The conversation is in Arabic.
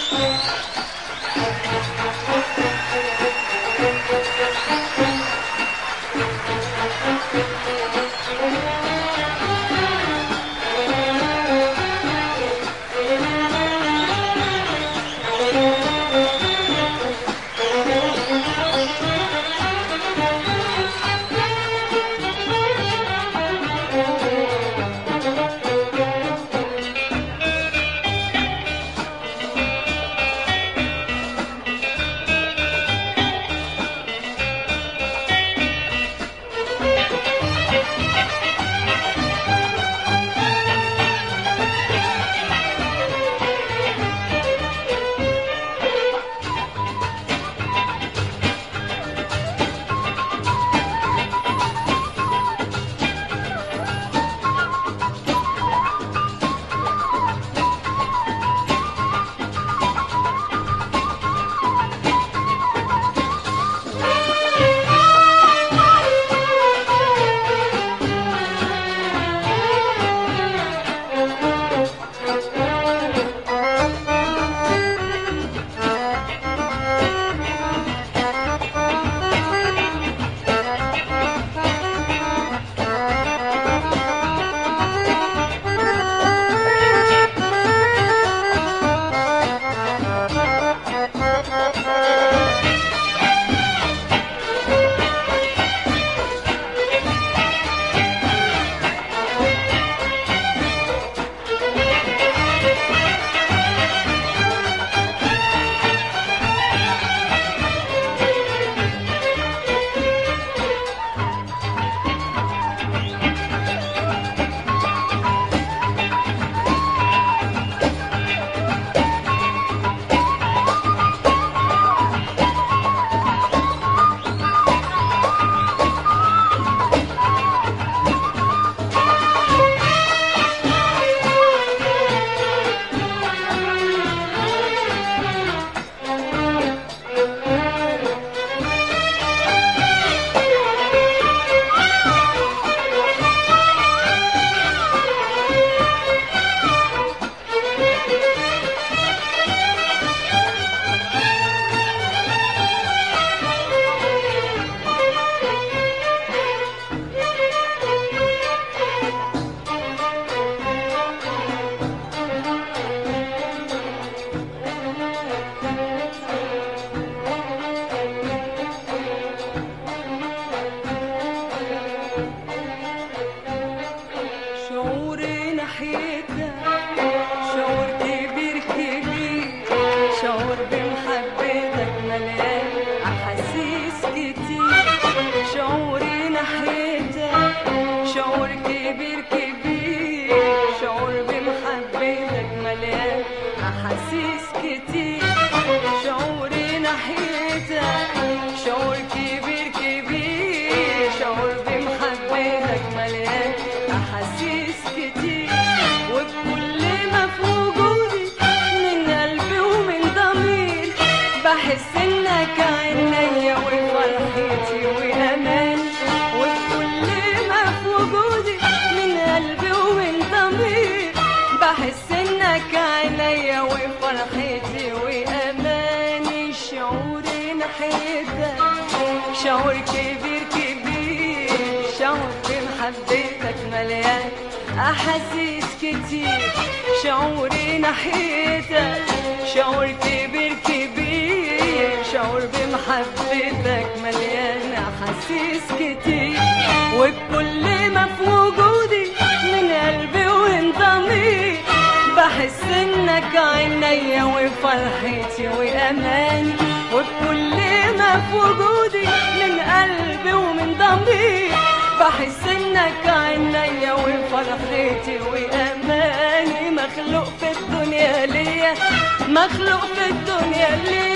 أحاسيس كتير، شعوري ناحيتك شعور كبير كبير، شعور بمحبتك مليان أحاسيس كتير، وبكل ما في وجودي من قلبي ومن ضميري بحس إنك عينيا وفرحتي وأماني، وبكل ما في وجودي من قلبي ومن ضميري بحس إنك عينيا وفرحتي وأماني، شعوري ناحيتك شعور كبير كبير، شعور بمحبتك مليان أحاسيس كتير، شعوري ناحيتك شعور كبير كبير، شعور بمحبتك مليان أحاسيس كتير، وبكل ما في وجودي من قلبي ومن ضميري بحس إنك عينيا وفرحتي وأماني، وبكل ما في وجودي من قلبي ومن ضميري بحس إنك عينيا وفرحتي وأماني، مخلوق في الدنيا ليا، مخلوق في الدنيا ليا